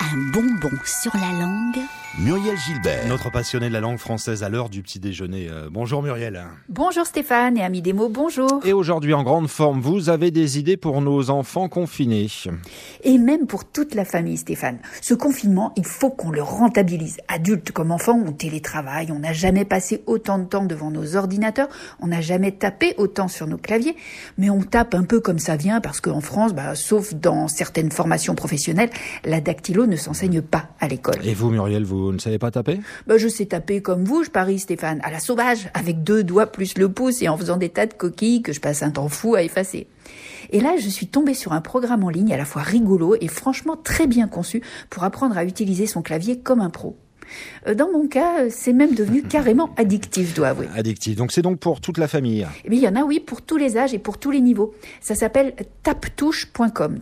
Un bonbon sur la langue. Muriel Gilbert. Notre passionnée de la langue française à l'heure du petit déjeuner. Bonjour Muriel. Bonjour Stéphane et amis des mots, bonjour. Et aujourd'hui en grande forme, vous avez des idées pour nos enfants confinés. Et même pour toute la famille Stéphane. Ce confinement, il faut qu'on le rentabilise. Adultes comme enfants, on télétravaille, on n'a jamais passé autant de temps devant nos ordinateurs, on n'a jamais tapé autant sur nos claviers, mais on tape un peu comme ça vient parce qu'en France, sauf dans certaines formations professionnelles, la dactylo ne s'enseigne pas à l'école. Et vous Muriel, vous ne savez pas taper ? Je sais taper comme vous, je parie Stéphane, à la sauvage, avec 2 doigts plus le pouce et en faisant des tas de coquilles que je passe un temps fou à effacer. Et là, je suis tombée sur un programme en ligne à la fois rigolo et franchement très bien conçu pour apprendre à utiliser son clavier comme un pro. Dans mon cas, c'est même devenu carrément addictif, je dois avouer. Addictif, donc c'est donc pour toute la famille. Eh bien, il y en a, oui, pour tous les âges et pour tous les niveaux. Ça s'appelle taptouche.com,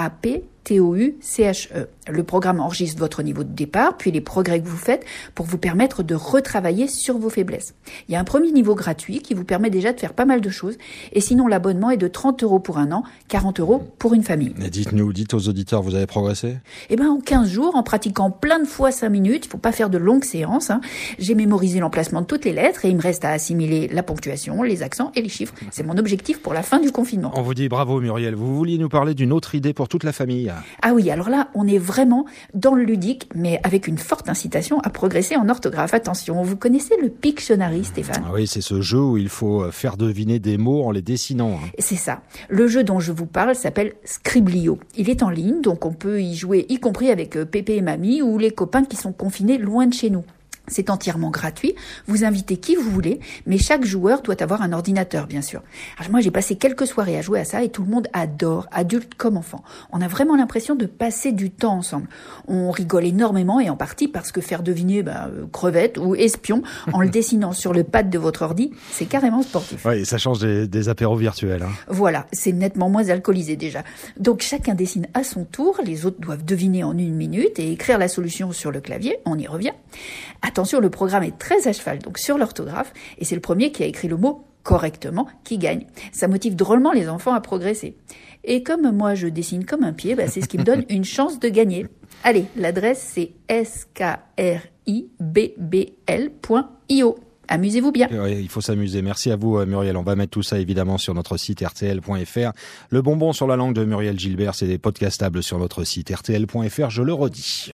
T-A-P-T-O-U-C-H-E. Le programme enregistre votre niveau de départ, puis les progrès que vous faites pour vous permettre de retravailler sur vos faiblesses. Il y a un premier niveau gratuit qui vous permet déjà de faire pas mal de choses. Et sinon, l'abonnement est de 30 € pour un an, 40 € pour une famille. Et dites aux auditeurs, vous avez progressé ? En 15 jours, en pratiquant plein de fois 5 minutes, il faut pas faire de longues séances, j'ai mémorisé l'emplacement de toutes les lettres et il me reste à assimiler la ponctuation, les accents et les chiffres. C'est mon objectif pour la fin du confinement. On vous dit bravo Muriel. Vous vouliez nous parler d'une autre idée pour toute la famille ? Ah oui, alors là, on est vraiment dans le ludique, mais avec une forte incitation à progresser en orthographe. Attention, vous connaissez le Pictionary, Stéphane ? Ah oui, c'est ce jeu où il faut faire deviner des mots en les dessinant. C'est ça. Le jeu dont je vous parle s'appelle Scriblio. Il est en ligne, donc on peut y jouer, y compris avec pépé et mamie ou les copains qui sont confinés loin de chez nous. C'est entièrement gratuit, vous invitez qui vous voulez, mais chaque joueur doit avoir un ordinateur, bien sûr. Alors moi, j'ai passé quelques soirées à jouer à ça et tout le monde adore, adultes comme enfants. On a vraiment l'impression de passer du temps ensemble. On rigole énormément et en partie parce que faire deviner crevette ou espion en le dessinant sur le pad de votre ordi, c'est carrément sportif. Oui, ça change des apéros virtuels. Voilà, c'est nettement moins alcoolisé déjà. Donc chacun dessine à son tour, les autres doivent deviner en 1 minute et écrire la solution sur le clavier, on y revient. Attention, le programme est très à cheval, donc sur l'orthographe, et c'est le premier qui a écrit le mot correctement qui gagne. Ça motive drôlement les enfants à progresser. Et comme moi je dessine comme un pied, c'est ce qui me donne une chance de gagner. Allez, l'adresse c'est skribbl.io. Amusez-vous bien. Oui, il faut s'amuser. Merci à vous Muriel. On va mettre tout ça évidemment sur notre site rtl.fr. Le bonbon sur la langue de Muriel Gilbert, c'est podcastables sur notre site rtl.fr, je le redis.